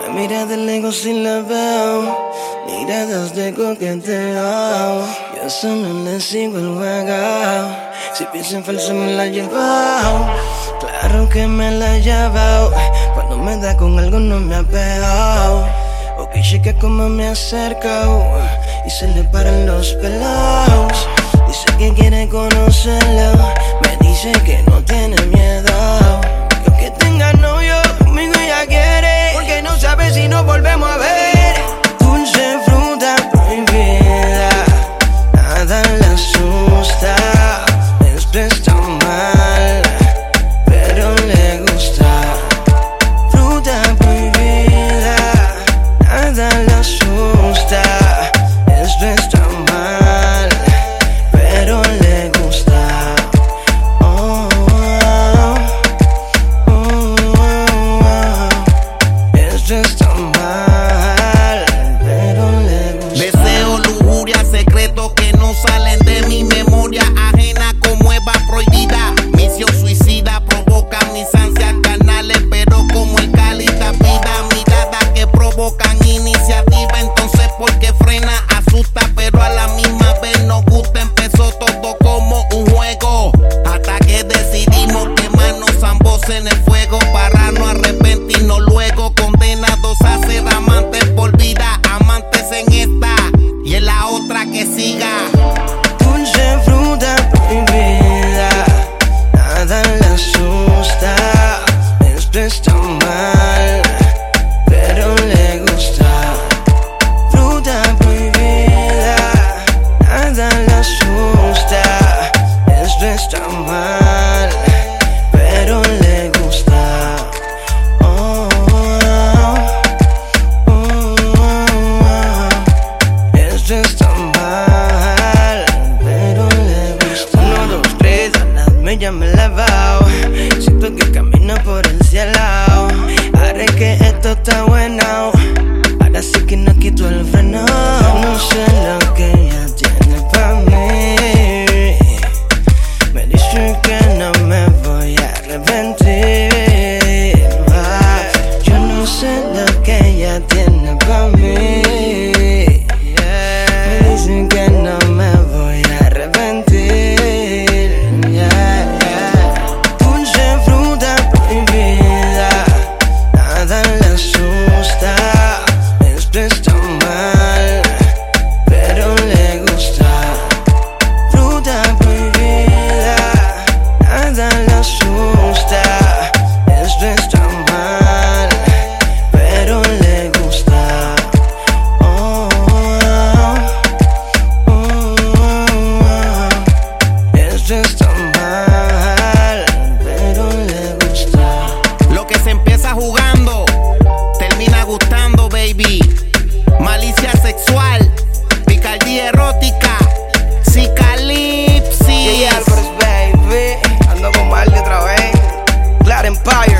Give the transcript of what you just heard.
Me mira de lejos y la veo, miradas de coqueteo. Yo solo le sigo el juego, si pienso en falso me la he llevado. Claro que me la he llevado, cuando me da con algo no me ha pegado. Ok, chica como me acerco y se le paran los pelos. Dice que quiere conocerlo, me dice que no tiene miedo. Que aunque tenga novio, conmigo ella quiere, porque no sabe si nos volvemos a ver. Dulce fruta prohibida, nada le asusta. Esto está mal, pero le gusta. Fruta prohibida, nada le asusta. Esto está mal, pero le gusta. Oh, oh, oh, oh. Esto está mal, pero le gusta. Deseo, lujuria, secretos que no salen de mi memoria ajena como Eva prohibida. Misión suicida provoca mis ansias carnales, pero como el cáliz da vida. Miradas que provocan iniciativa, entonces porque frena, asusta, pero a la misma vez nos gusta. Empezó todo como un juego, hasta que decidimos quemarnos ambos en el fuego para no arrepentirnos luego. Condenados a ser amantes por vida, amantes en esta y en la otra que siga. Dulce fruta prohibida, nada le asusta. Esto está mal, pero le gusta. Fruta prohibida, nada le asusta. Esto está mal, pero le gusta. Oh, oh, oh, oh. Esto está mal, pero le gusta. 1, 2, 3, me ya me he lavado. Siento que camino por el cielo. Haré que esto está bueno. Ahora sí que no quito el freno. No sé lo que ella tiene pa' mí. Me dice que no me voy a arrepentir. Yo no sé lo que ella tiene pa' mí. Me dicen que no me voy a arrepentir. Dulce fruta prohibida, nada le asusta. Esto está mal, pero le gusta. Fruta prohibida, nada le asusta. Esto está mal, pero le gusta. Oh, oh, oh, oh. Esto está mal, pero le gusta. Lo que se empieza jugando termina gustando, baby. Malicia sexual, picardía erótica, psicalipsis. Yeah, Álvarez, baby. Ando con Marley otra vez. Glad Empire.